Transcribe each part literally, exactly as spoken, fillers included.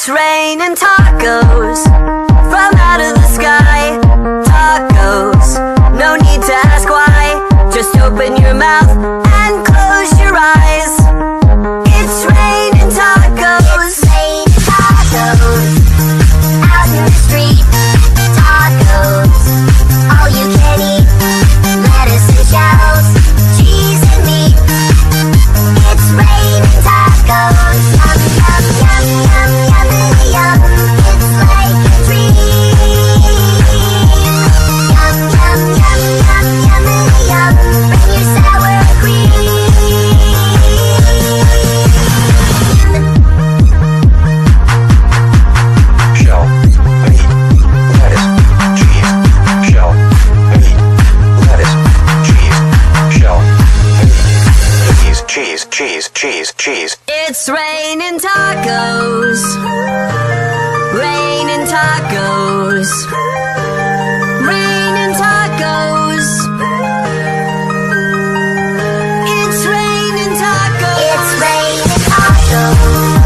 raining tacos from out of the sky. Tacos, no need to ask why. Just open your mouth and close your eyes. It's raining tacos. Raining tacos out in the street. Tacos, all you can eat. Lettuce and shells, cheese and meat. It's raining tacos. Yum, yum, yum, yum, yummy, yum. It's like a dream. Yum, yum, yum, yum, yummy, yum. Bring your sour cream. Shell, meat, lettuce, cheese. Shell, meat, lettuce, cheese. Shell, meat, cheese, cheese, cheese, cheese, cheese. It's raining tacos. Raining tacos. Raining tacos. It's raining tacos. It's raining tacos.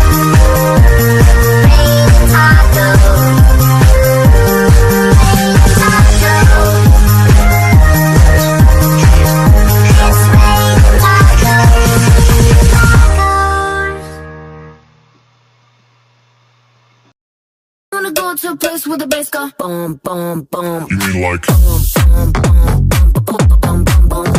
Raining tacos. Raining tacos. It's raining tacos. Wanna go to a place where the bass go boom, boom, boom. You mean like Boom, boom, boom, boom, boom, boom, boom, boom.